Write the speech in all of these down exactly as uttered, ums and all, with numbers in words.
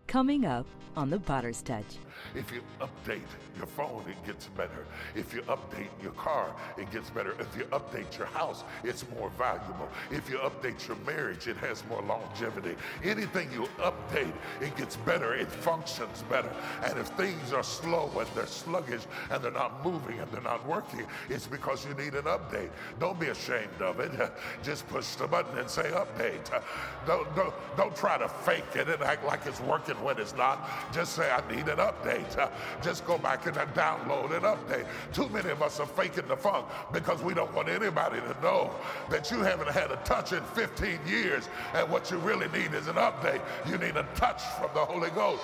Coming up on the Potter's Touch. If you update your phone, it gets better. If you update your car, it gets better. If you update your house, it's more valuable. If you update your marriage, it has more longevity. Anything you update, it gets better. It functions better. And if things are slow and they're sluggish and they're not moving and they're not working, it's because you need an update. Don't be ashamed of it. Just push the button and say update. Don't, don't, don't try to fake it and act like it's working when it's not. Just say, I need an update. Uh, just go back and uh, download and update. Too many of us are faking the funk because we don't want anybody to know that you haven't had a touch in fifteen years, and what you really need is an update. You need a touch from the Holy Ghost.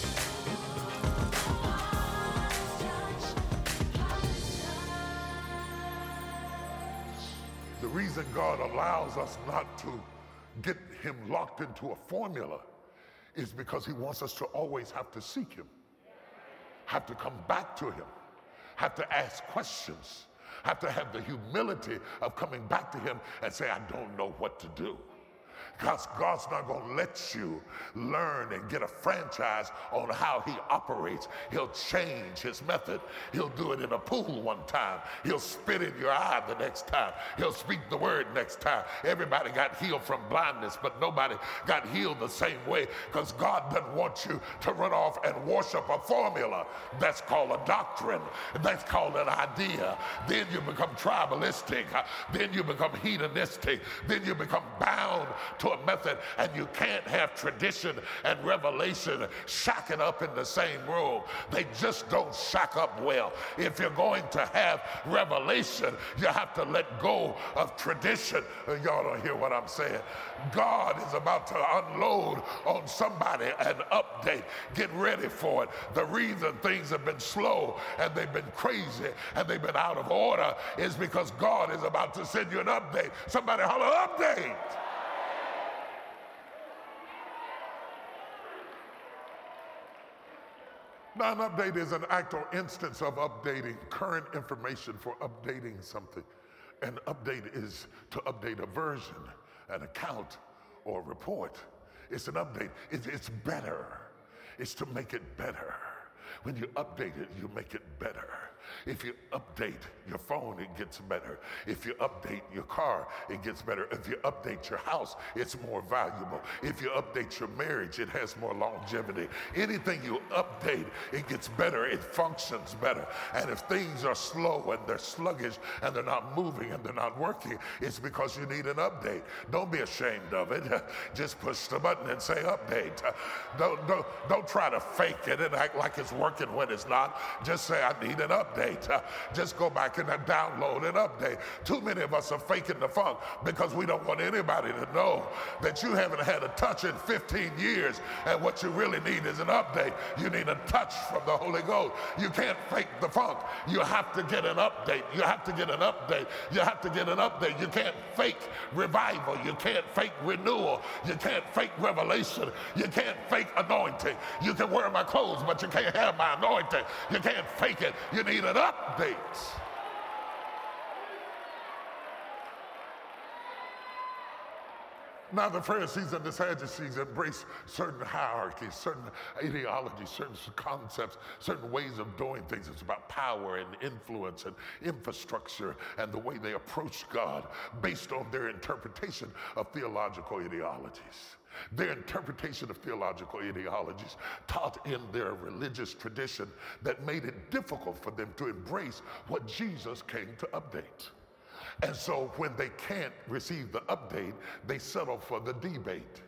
The reason God allows us not to get him locked into a formula is because he wants us to always have to seek him, have to come back to him, have to ask questions, have to have the humility of coming back to him and say, I don't know what to do. Because God's not going to let you learn and get a franchise on how he operates. He'll change his method. He'll do it in a pool one time. He'll spit in your eye the next time. He'll speak the word next time. Everybody got healed from blindness, but nobody got healed the same way, because God doesn't want you to run off and worship a formula. That's called a doctrine. That's called an idea. Then you become tribalistic. Then you become hedonistic. Then you become bound to a method, and you can't have tradition and revelation shacking up in the same room. They just don't shack up well. If you're going to have revelation, you have to let go of tradition. Y'all don't hear what I'm saying. God is about to unload on somebody an update. Get ready for it. The reason things have been slow and they've been crazy and they've been out of order is because God is about to send you an update. Somebody holler, update! Now, an update is an act or instance of updating current information for updating something. An update is to update a version, an account, or a report. It's an update. It's, it's better. It's to make it better. When you update it, you make it better. If you update your phone, it gets better. If you update your car, it gets better. If you update your house, it's more valuable. If you update your marriage, it has more longevity. Anything you update, it gets better. It functions better. And if things are slow and they're sluggish and they're not moving and they're not working, it's because you need an update. Don't be ashamed of it. Just push the button and say update. Don't, don't, don't try to fake it and act like it's working when it's not. Just say, I need an update. Uh, just go back and uh, download and update. Too many of us are faking the funk because we don't want anybody to know that you haven't had a touch in fifteen years, and what you really need is an update. You need a touch from the Holy Ghost. You can't fake the funk. You have to get an update. You have to get an update. You have to get an update. You can't fake revival. You can't fake renewal. You can't fake revelation. You can't fake anointing. You can wear my clothes, but you can't have my anointing. You can't fake it. You need an update. Now, the Pharisees and the Sadducees embraced certain hierarchies, certain ideologies, certain concepts, certain ways of doing things. It's about power and influence and infrastructure and the way they approach God based on their interpretation of theological ideologies. Their interpretation of theological ideologies taught in their religious tradition that made it difficult for them to embrace what Jesus came to update. And so when they can't receive the update, they settle for the debate.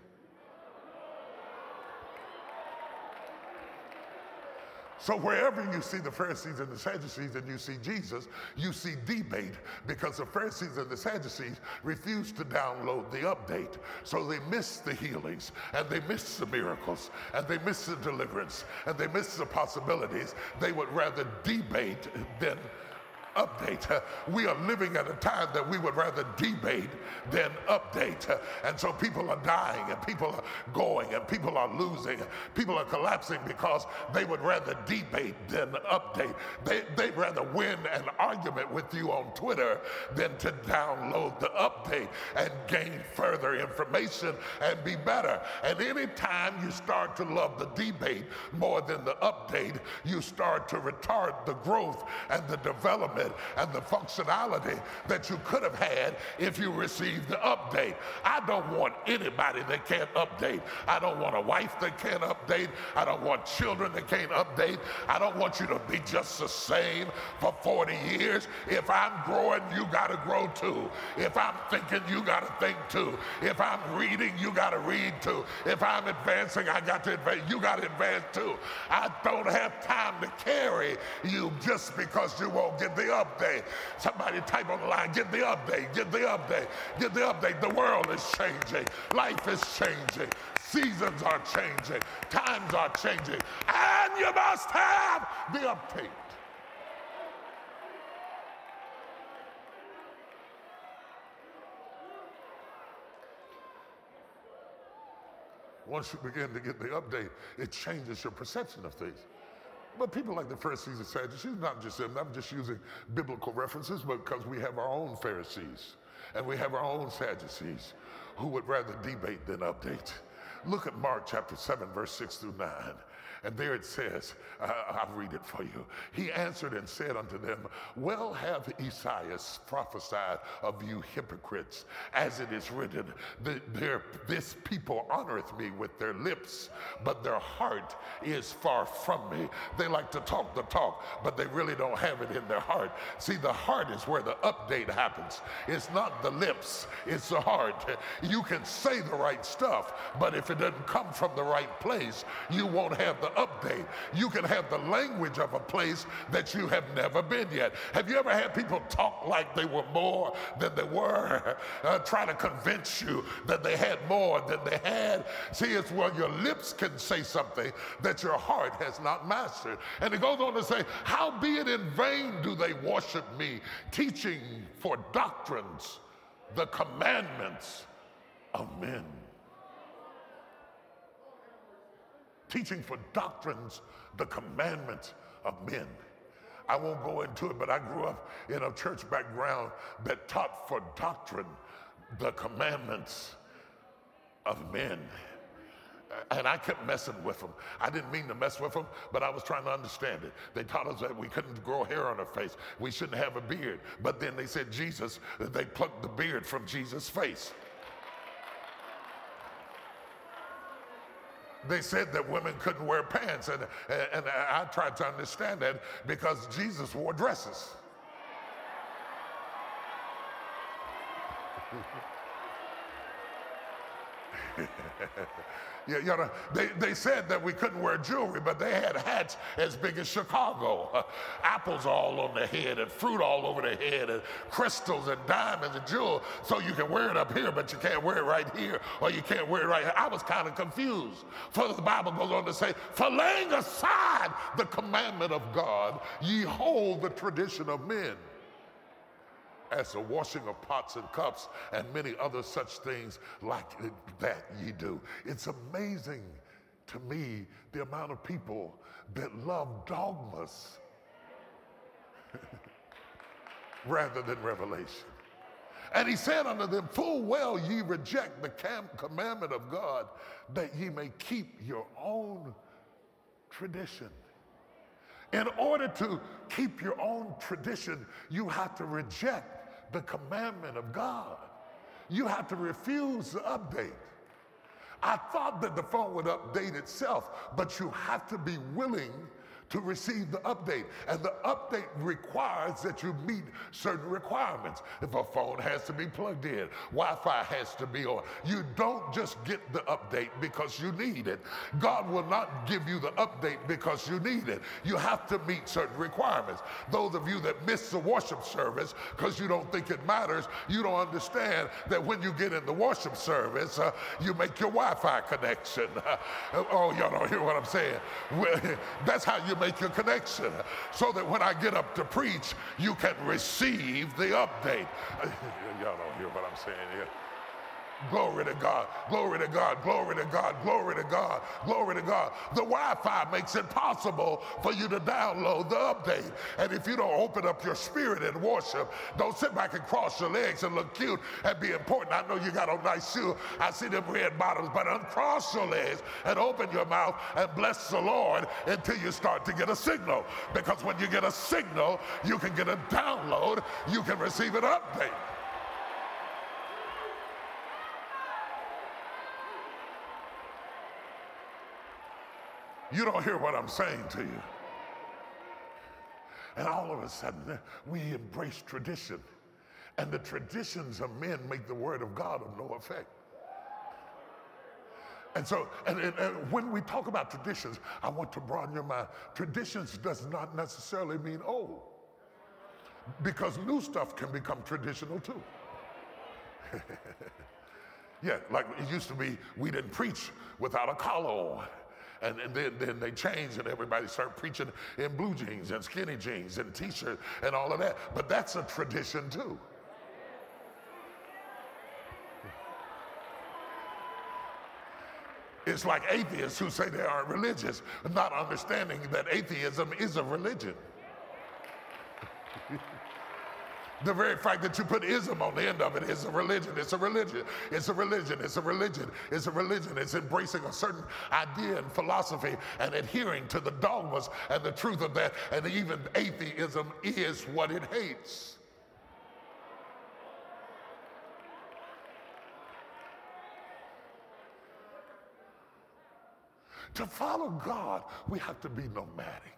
So wherever you see the Pharisees and the Sadducees and you see Jesus, you see debate, because the Pharisees and the Sadducees refused to download the update. So they missed the healings, and they missed the miracles, and they missed the deliverance, and they missed the possibilities. They would rather debate than update. Uh, we are living at a time that we would rather debate than update. Uh, and so people are dying and people are going and people are losing. People are collapsing because they would rather debate than update. They, they'd rather win an argument with you on Twitter than to download the update and gain further information and be better. And anytime you start to love the debate more than the update, you start to retard the growth and the development and the functionality that you could have had if you received the update. I don't want anybody that can't update. I don't want a wife that can't update. I don't want children that can't update. I don't want you to be just the same for forty years. If I'm growing, you got to grow too. If I'm thinking, you got to think too. If I'm reading, you got to read too. If I'm advancing, I got to advance. You got to advance too. I don't have time to carry you just because you won't get the update. Somebody type on the line, get the update, get the update, get the update. The world is changing. Life is changing. Seasons are changing. Times are changing. And you must have the update. Once you begin to get the update, it changes your perception of things. But people like the Pharisees and Sadducees, not just them, I'm just using biblical references, but because we have our own Pharisees and we have our own Sadducees who would rather debate than update. Look at Mark chapter seven, verse six through nine. And there it says, uh, I'll read it for you. He answered and said unto them, well have Esaias prophesied of you hypocrites, as it is written, the, their, this people honoreth me with their lips, but their heart is far from me. They like to talk the talk, but they really don't have it in their heart. See, the heart is where the update happens. It's not the lips, it's the heart. You can say the right stuff, but if it doesn't come from the right place, you won't have the update. You can have the language of a place that you have never been yet. Have you ever had people talk like they were more than they were, uh, try to convince you that they had more than they had? See, it's where your lips can say something that your heart has not mastered. And it goes on to say, howbeit in vain do they worship me, teaching for doctrines the commandments of men. Teaching for doctrines the commandments of men. I won't go into it, but I grew up in a church background that taught for doctrine the commandments of men. And I kept messing with them. I didn't mean to mess with them, but I was trying to understand it. They taught us that we couldn't grow hair on our face. We shouldn't have a beard. But then they said Jesus, they plucked the beard from Jesus' face. They said that women couldn't wear pants, and, and I tried to understand that because Jesus wore dresses. Yeah, you know, they, they said that we couldn't wear jewelry, but they had hats as big as Chicago. Uh, apples all on the head and fruit all over the head and crystals and diamonds and jewels. So you can wear it up here, but you can't wear it right here, or you can't wear it right here. I was kind of confused. For the Bible goes on to say, for laying aside the commandment of God, ye hold the tradition of men, as the washing of pots and cups and many other such things like that ye do. It's amazing to me the amount of people that love dogmas rather than revelation. And he said unto them, full well ye reject the cam- commandment of God, that ye may keep your own tradition. In order to keep your own tradition, you have to reject the commandment of God. You have to refuse the update. I thought that the phone would update itself, but you have to be willing to receive the update. And the update requires that you meet certain requirements. If a phone has to be plugged in, Wi-Fi has to be on. You don't just get the update because you need it. God will not give you the update because you need it. You have to meet certain requirements. Those of you that miss the worship service because you don't think it matters, you don't understand that when you get in the worship service, uh, you make your Wi-Fi connection. Uh, oh, y'all don't hear what I'm saying. That's how you make your connection so that when I get up to preach, you can receive the update. Y'all don't hear what I'm saying here. Glory to God, glory to God, glory to God, glory to God, glory to God. The Wi-Fi makes it possible for you to download the update. And if you don't open up your spirit in worship, don't sit back and cross your legs and look cute and be important. I know you got on nice shoes. I see them red bottoms, but uncross your legs and open your mouth and bless the Lord until you start to get a signal. Because when you get a signal, you can get a download, you can receive an update. You don't hear what I'm saying to you. And all of a sudden, we embrace tradition. And the traditions of men make the word of God of no effect. And so, and, and, and when we talk about traditions, I want to broaden your mind. Traditions does not necessarily mean old. Because new stuff can become traditional too. Yeah, like it used to be, we didn't preach without a collar on. And, and then, then they changed and everybody started preaching in blue jeans and skinny jeans and t-shirts and all of that. But that's a tradition too. It's like atheists who say they aren't religious, not understanding that atheism is a religion. The very fact that you put ism on the end of it is a religion. It's a religion. It's a religion. It's a religion. It's a religion. It's embracing a certain idea and philosophy and adhering to the dogmas and the truth of that. And even atheism is what it hates. To follow God, we have to be nomadic.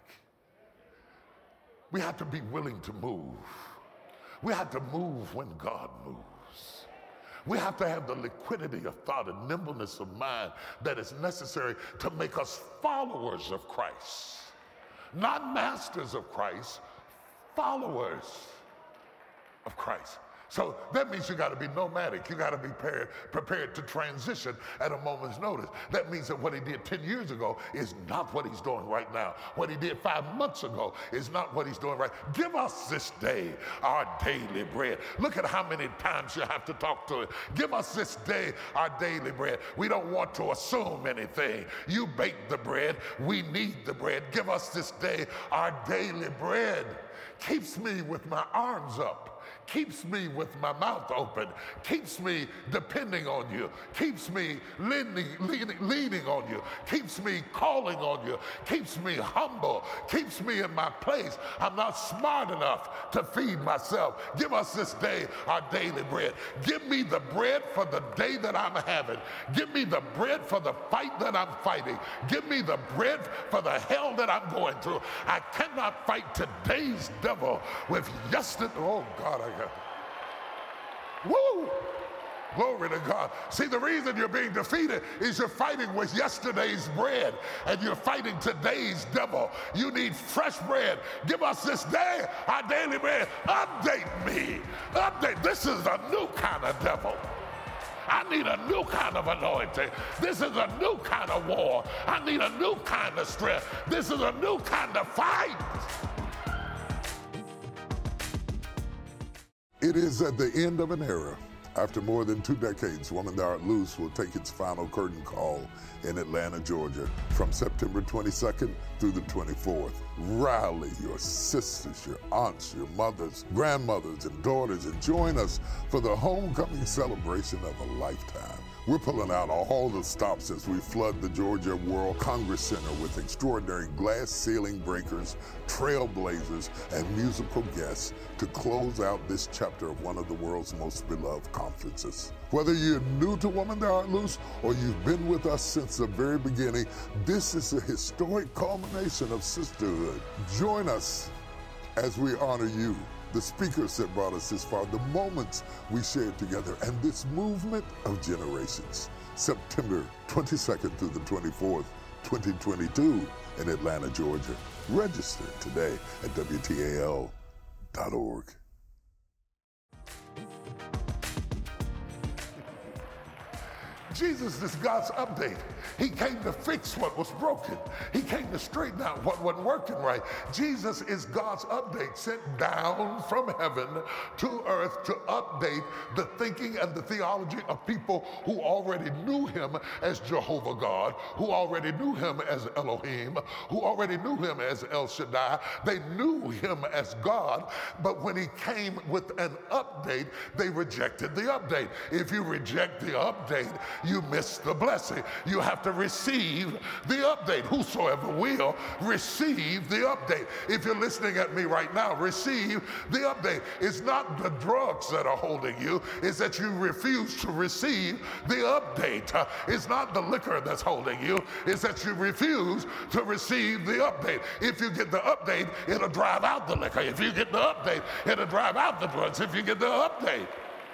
We have to be willing to move. We have to move when God moves. We have to have the liquidity of thought and nimbleness of mind that is necessary to make us followers of Christ. Not masters of Christ, followers of Christ. So that means you got to be nomadic. You got to be prepared, prepared to transition at a moment's notice. That means that what he did ten years ago is not what he's doing right now. What he did five months ago is not what he's doing right. Give us this day our daily bread. Look at how many times you have to talk to it. Give us this day our daily bread. We don't want to assume anything. You bake the bread. We need the bread. Give us this day our daily bread. Keeps me with my arms up. Keeps me with my mouth open, keeps me depending on you, keeps me leaning, leaning, leaning on you, keeps me calling on you, keeps me humble, keeps me in my place. I'm not smart enough to feed myself. Give us this day our daily bread. Give me the bread for the day that I'm having. Give me the bread for the fight that I'm fighting. Give me the bread for the hell that I'm going through. I cannot fight today's devil with yesterday. Oh God, I got. Woo! Glory to God. See, the reason you're being defeated is you're fighting with yesterday's bread and you're fighting today's devil. You need fresh bread. Give us this day our daily bread. Update me. Update. This is a new kind of devil. I need a new kind of anointing. This is a new kind of war. I need a new kind of strength. This is a new kind of fight. It is at the end of an era. After more than two decades, Woman Thou Art Loose will take its final curtain call in Atlanta, Georgia, from September twenty-second through the twenty-fourth. Rally your sisters, your aunts, your mothers, grandmothers, and daughters, and join us for the homecoming celebration of a lifetime. We're pulling out all the stops as we flood the Georgia World Congress Center with extraordinary glass ceiling breakers, trailblazers, and musical guests to close out this chapter of one of the world's most beloved conferences. Whether you're new to Woman Thou Art Loose or you've been with us since the very beginning, this is a historic culmination of sisterhood. Join us as we honor you, the speakers that brought us this far, the moments we shared together, and this movement of generations. September twenty-second through the twenty-fourth, twenty twenty-two in Atlanta, Georgia. Register today at W T A L dot org. Jesus is God's update. He came to fix what was broken. He came to straighten out what wasn't working right. Jesus is God's update, sent down from heaven to earth to update the thinking and the theology of people who already knew him as Jehovah God, who already knew him as Elohim, who already knew him as El Shaddai. They knew him as God, but when he came with an update, they rejected the update. If you reject the update, you miss the blessing. You have to receive the update. Whosoever will, receive the update. If you're listening at me right now, receive the update. It's not the drugs that are holding you, it's that you refuse to receive the update. Uh, it's not the liquor that's holding you, it's that you refuse to receive the update. If you get the update, it'll drive out the liquor. If you get the update, it'll drive out the drugs. If you get the update.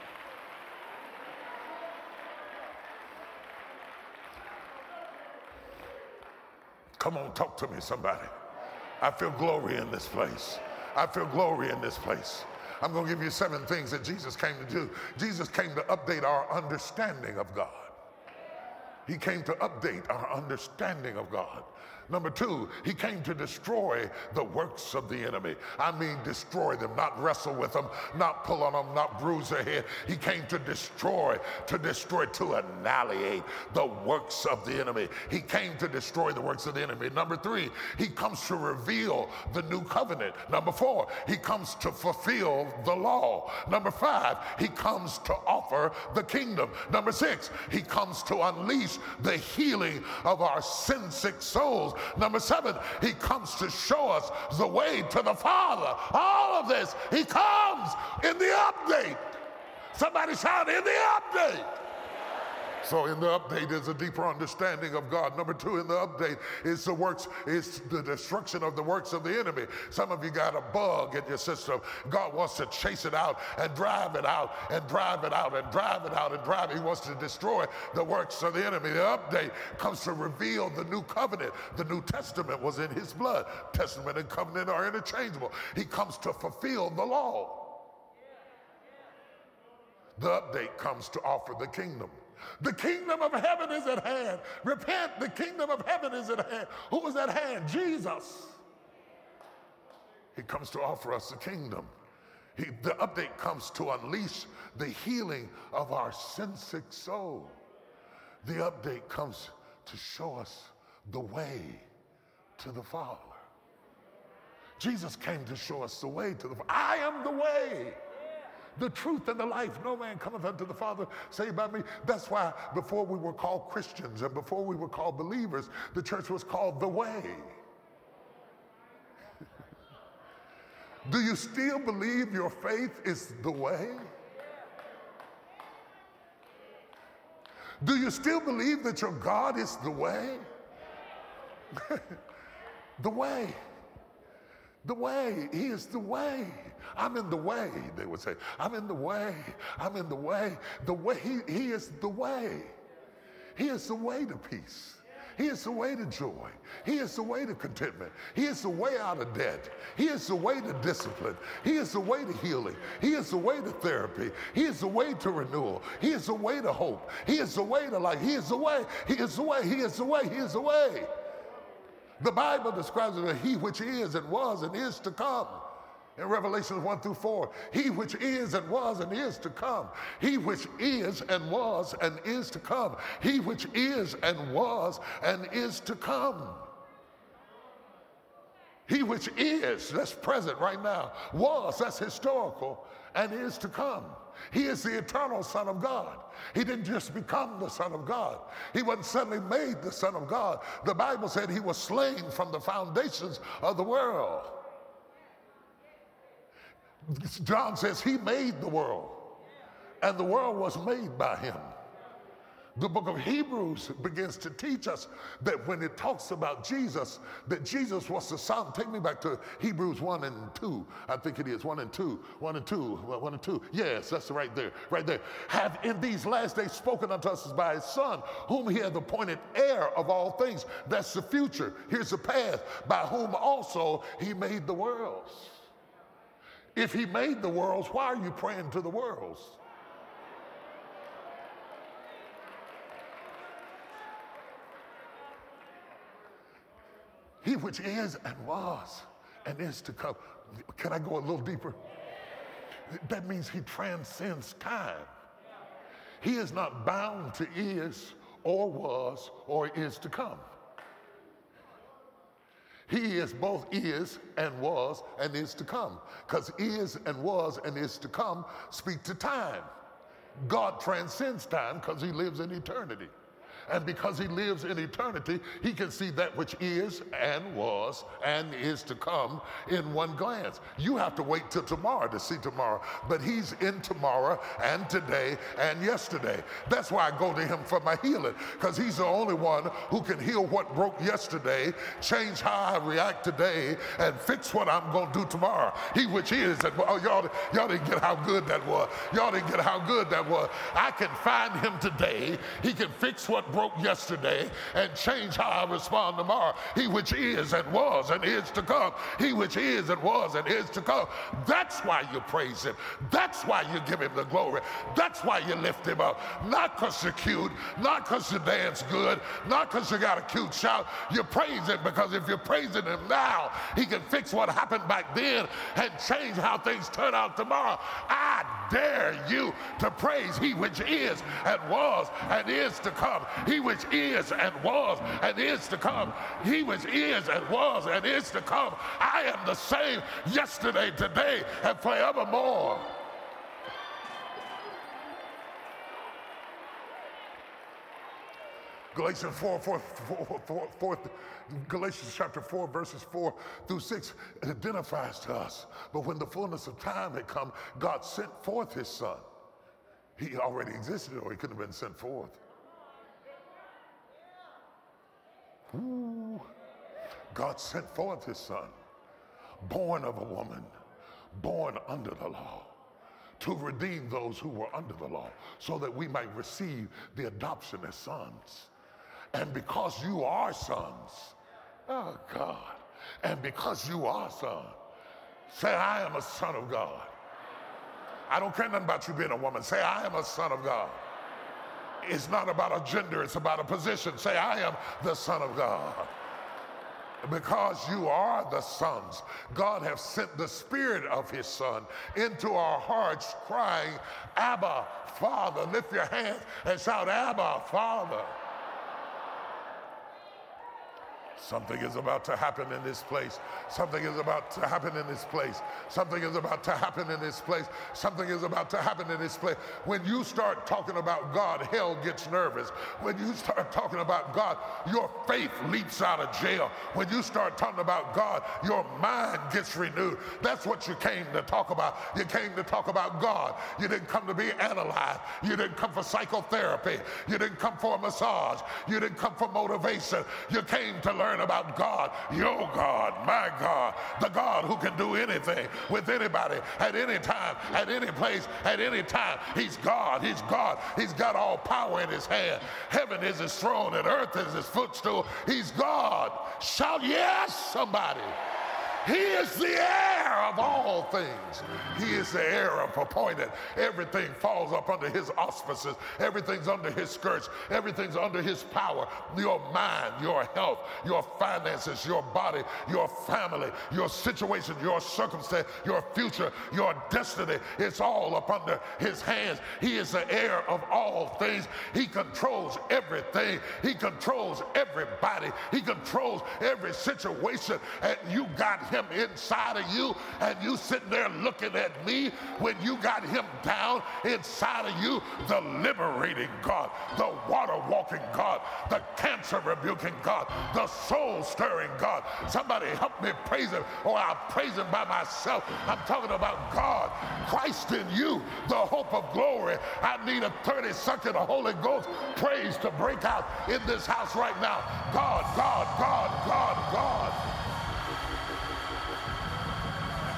Come on, talk to me, somebody. I feel glory in this place. I feel glory in this place. I'm going to give you seven things that Jesus came to do. Jesus came to update our understanding of God. He came to update our understanding of God. Number two, he came to destroy the works of the enemy. I mean, destroy them, not wrestle with them, not pull on them, not bruise their head. He came to destroy, to destroy, to annihilate the works of the enemy. He came to destroy the works of the enemy. Number three, he comes to reveal the new covenant. Number four, he comes to fulfill the law. Number five, he comes to offer the kingdom. Number six, he comes to unleash the healing of our sin-sick souls. Number seven, he comes to show us the way to the Father. All of this, he comes in the update. Somebody shout, in the update. So in the update is a deeper understanding of God. Number two, in the update is the works, is the destruction of the works of the enemy. Some of you got a bug in your system. God wants to chase it out and drive it out and drive it out and drive it out and drive it. He wants to destroy the works of the enemy. The update comes to reveal the new covenant. The New Testament was in his blood. Testament and covenant are interchangeable. He comes to fulfill the law. The update comes to offer the kingdom. The kingdom of heaven is at hand. Repent, the kingdom of heaven is at hand. Who is at hand? Jesus. He comes to offer us the kingdom. He, the update comes to unleash the healing of our sin-sick soul. The update comes to show us the way to the Father. Jesus came to show us the way to the Father. I am the way, the truth, and the life. No man cometh unto the Father save by me. That's why before we were called Christians and before we were called believers, the church was called the way. Do you still believe your faith is the way? Do you still believe that your God is the way? The way. The way. He is the way. I'm in the way, they would say. I'm in the way. I'm in the way. The way. He, he is the way. He is the way to peace. He is the way to joy. He is the way to contentment. He is the way out of debt. He is the way to discipline. He is the way to healing. He is the way to therapy. He is the way to renewal. He is the way to hope. He is the way to life. He is the way. He is the way. He is the way. He is the way. The Bible describes it as he which is and was and is to come. In Revelation one through four, he which is and was and is to come. He which is and was and is to come. He which is and was and is to come. He which is, that's present right now, was, that's historical, and is to come. He is the eternal Son of God. He didn't just become the Son of God. He wasn't suddenly made the Son of God. The Bible said he was slain from the foundations of the world. John says he made the world, and the world was made by him. The book of Hebrews begins to teach us that when it talks about Jesus, that Jesus was the Son. Take me back to Hebrews one and two. I think it is one and two. One and two. One and two. Yes, that's right there. Right there. Have in these last days spoken unto us by his Son, whom he hath appointed heir of all things. That's the future. Here's the past. By whom also he made the worlds. If he made the worlds, why are you praying to the worlds? He which is and was and is to come. Can I go a little deeper? That means he transcends time. He is not bound to is or was or is to come. He is both is and was and is to come. Because is and was and is to come speak to time. God transcends time because he lives in eternity. And because he lives in eternity, he can see that which is and was and is to come in one glance. You have to wait till tomorrow to see tomorrow. But he's in tomorrow and today and yesterday. That's why I go to him for my healing, because he's the only one who can heal what broke yesterday, change how I react today, and fix what I'm going to do tomorrow. He which is, and oh, y'all, y'all didn't get how good that was. Y'all didn't get how good that was. I can find him today. He can fix what broke yesterday and change how I respond tomorrow. He which is and was and is to come. He which is and was and is to come. That's why you praise him. That's why you give him the glory. That's why you lift him up. Not because you're cute, not because you dance good, not because you got a cute shout. You praise him because if you're praising him now, he can fix what happened back then and change how things turn out tomorrow. I dare you to praise he which is and was and is to come. He which is and was and is to come. He which is and was and is to come. I am the same yesterday, today, and forevermore. Galatians four, four, four, four, four, Galatians chapter four, verses four through six, it identifies to us. But when the fullness of time had come, God sent forth his son. He already existed, or he couldn't have been sent forth. Ooh. God sent forth his son, born of a woman, born under the law, to redeem those who were under the law, so that we might receive the adoption as sons. And because you are sons, oh God, and because you are sons, say, I am a son of God. I don't care nothing about you being a woman. Say, I am a son of God. It's not about a gender, it's about a position. Say, I am the son of God. Because you are the sons, God has sent the spirit of his son into our hearts, crying, Abba, Father. Lift your hands and shout, Abba, Father. Something is about to happen in this place. Something is about to happen in this place. Something is about to happen in this place. Something is about to happen in this place. When you start talking about God, hell gets nervous. When you start talking about God, your faith leaps out of jail. When you start talking about God, your mind gets renewed. That's what you came to talk about. You came to talk about God. You didn't come to be analyzed. You didn't come for psychotherapy. You didn't come for a massage. You didn't come for motivation. You came to learn about God, your God, my God, the God who can do anything with anybody at any time, at any place, at any time. He's God, he's God, he's got all power in his hand. Heaven is his throne and earth is his footstool. He's God. Shout yes, somebody. He is the heir of all things. He is the heir of appointed. Everything falls up under his auspices. Everything's under his skirts. Everything's under his power. Your mind, your health, your finances, your body, your family, your situation, your circumstance, your future, your destiny. It's all up under his hands. He is the heir of all things. He controls everything. He controls everybody. He controls every situation. And you got him inside of you, and you sitting there looking at me when you got him down inside of you. The liberating God, the water walking God, the cancer rebuking God, the soul stirring God. Somebody help me praise him, or I'll praise him by myself. I'm talking about God, Christ in you, the hope of glory. I need a thirty second Holy Ghost praise to break out in this house right now. God, God, God, God, God.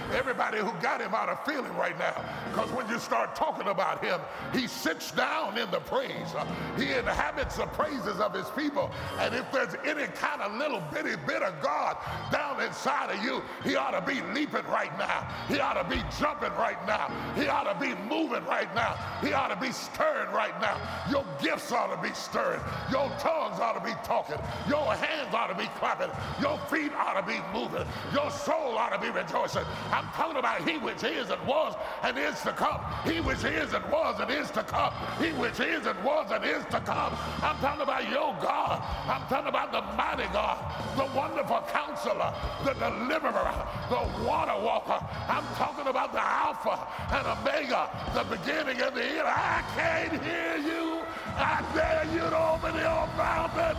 Everybody who got him ought to feel him right now. Because when you start talking about him, he sits down in the praise. Uh, he inhabits the praises of his people. And if there's any kind of little bitty bit of God down inside of you, he ought to be leaping right now. He ought to be jumping right now. He ought to be moving right now. He ought to be stirring right now. Your gifts ought to be stirring. Your tongues ought to be talking. Your hands ought to be clapping. Your feet ought to be moving. Your soul ought to be rejoicing. I'm talking about he which is and was and is to come. He which is and was and is to come. He which is and was and is to come. I'm talking about your God. I'm talking about the mighty God, the wonderful counselor, the deliverer, the water walker. I'm talking about the Alpha and Omega, the beginning and the end. I can't hear you. I dare you to open your mouth and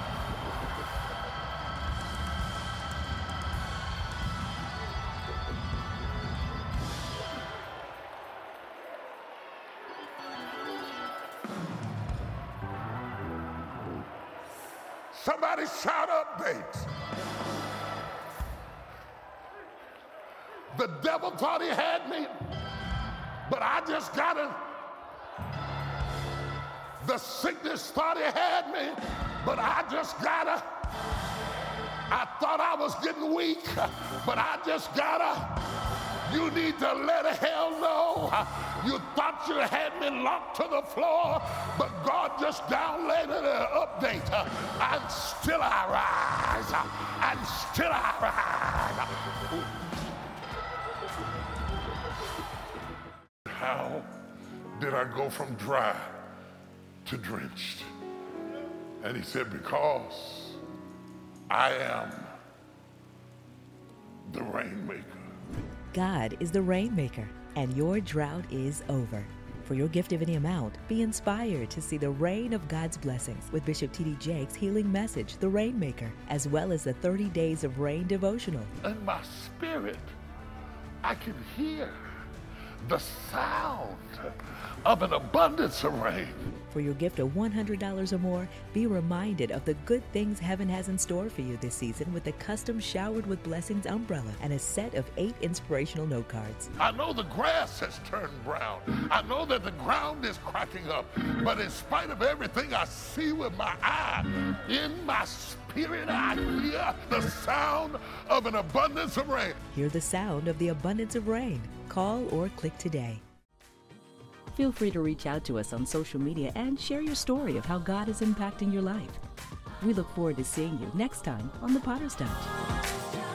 somebody shout updates. The devil thought he had me, but I just got him. The sickness thought he had me, but I just got her. I thought I was getting weak, but I just got her. You need to let hell know. You thought you had me locked to the floor, but God just downloaded an update. And still I rise. And still I rise. How did I go from dry to drenched? And he said, because I am the rainmaker. God is the rainmaker, and your drought is over. For your gift of any amount, be inspired to see the rain of God's blessings with Bishop T D Jakes' healing message, The Rainmaker, as well as the thirty days of Rain devotional. In my spirit, I can hear the sound of an abundance of rain. For your gift of one hundred dollars or more, be reminded of the good things heaven has in store for you this season with a custom Showered with Blessings umbrella and a set of eight inspirational note cards. I know the grass has turned brown. I know that the ground is cracking up. But in spite of everything I see with my eye, in my spirit I hear the sound of an abundance of rain. Hear the sound of the abundance of rain. Call or click today. Feel free to reach out to us on social media and share your story of how God is impacting your life. We look forward to seeing you next time on The Potter's Touch.